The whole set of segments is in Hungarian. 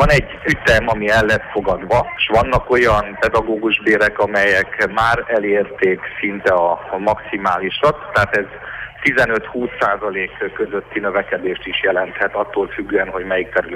Van egy ütem, ami el lett fogadva, és vannak olyan pedagógus bérek, amelyek már elérték szinte a maximálisat, tehát ez 15-20% közötti növekedést is jelenthet, attól függően, hogy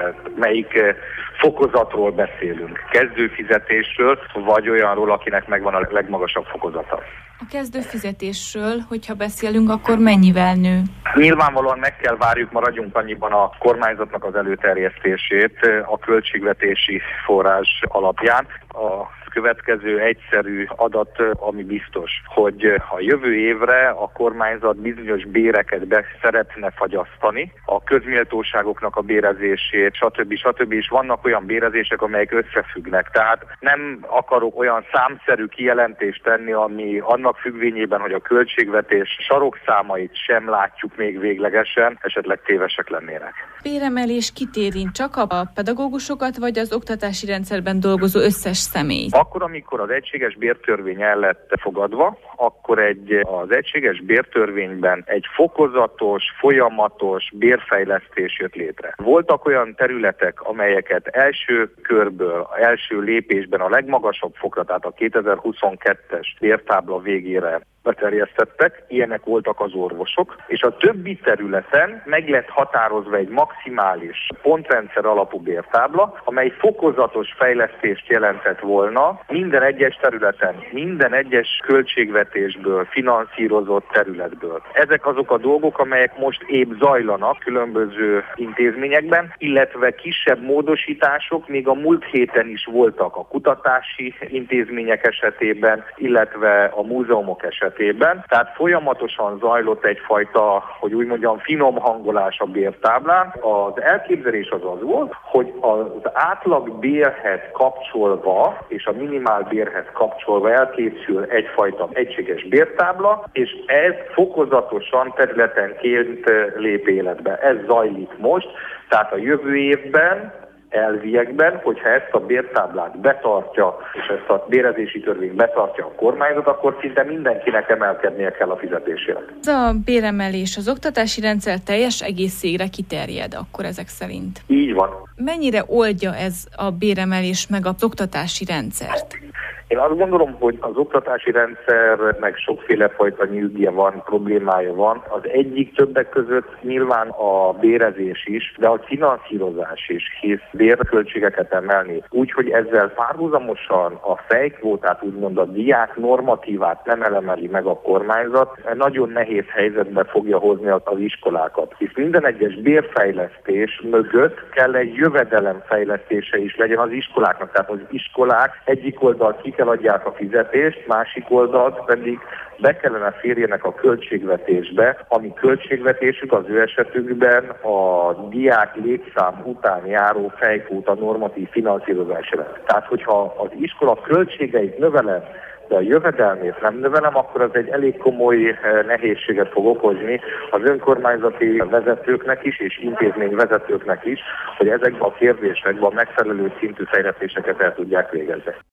melyik fokozatról beszélünk. Kezdőfizetésről, vagy olyanról, akinek megvan a legmagasabb fokozata. A kezdőfizetésről, hogyha beszélünk, akkor mennyivel nő? Nyilvánvalóan meg kell várjuk, maradjunk annyiban a kormányzatnak az előterjesztését a költségvetési forrás alapján. A következő egyszerű adat, ami biztos, hogy a jövő évre a kormányzat bizonyos béreket be szeretne fagyasztani, a közméltóságoknak a bérezését, stb. És vannak olyan bérezések, amelyek összefüggnek. Tehát nem akarok olyan számszerű kijelentést tenni, ami annak függvényében, hogy a költségvetés sarokszámait sem látjuk még véglegesen, esetleg tévesek lennének. Béremelés kit érint, csak a pedagógusokat, vagy az oktatási rendszerben dolgozó összes személyt? Akkor, amikor az egységes bértörvény el lett fogadva, akkor az egységes bértörvényben egy fokozatos, folyamatos bérfejlesztés jött létre. Voltak olyan területek, amelyeket első körből, első lépésben a legmagasabb fokra, tehát a 2022-es bértábla végére beterjesztettek, ilyenek voltak az orvosok, és a többi területen meg lett határozva egy maximális pontrendszer alapú bértábla, amely fokozatos fejlesztést jelentett volna minden egyes területen, minden egyes költségvetésből, finanszírozott területből. Ezek azok a dolgok, amelyek most épp zajlanak különböző intézményekben, illetve kisebb módosítások még a múlt héten is voltak a kutatási intézmények esetében, illetve a múzeumok esetében. Tehát folyamatosan zajlott egyfajta, hogy úgy mondjam, finom hangolás a bértáblán. Az elképzelés az volt, hogy az átlag bérhez kapcsolva és a minimál bérhez kapcsolva elkészül egyfajta egységes bértábla, és ez fokozatosan területenként lép életbe. Ez zajlik most, tehát a jövő évben elviekben, hogyha ezt a bértáblát betartja, és ezt a bérezési törvényt betartja a kormányzat, akkor szinte mindenkinek emelkednie kell a fizetésére. Ez a béremelés az oktatási rendszer teljes egészére kiterjed akkor ezek szerint? Így van. Mennyire oldja ez a béremelés meg az oktatási rendszert? Én azt gondolom, hogy az oktatási rendszernek sokféle fajta nyűgje van, problémája van. Az egyik többek között nyilván a bérezés is, de a finanszírozás is, hisz bérköltségeket emelni. Úgyhogy ezzel párhuzamosan a fejkvótát, úgymond a diák normatívát nem elemeli meg a kormányzat, nagyon nehéz helyzetbe fogja hozni az iskolákat. Hisz minden egyes bérfejlesztés mögött kell egy jövedelemfejlesztése is legyen az iskoláknak. Tehát az iskolák egyik oldalt ki kell adják a fizetést, másik oldalt pedig be kellene férjenek a költségvetésbe, ami költségvetésük az ő esetükben a diák létszám után járó fejkvóta normatív finanszírozásra. Tehát, hogyha az iskola költségeit növelem, de a jövedelmét nem növelem, akkor az egy elég komoly nehézséget fog okozni az önkormányzati vezetőknek is, és intézményvezetőknek is, hogy ezekben a kérdésekben megfelelő szintű fejlesztéseket el tudják végezni.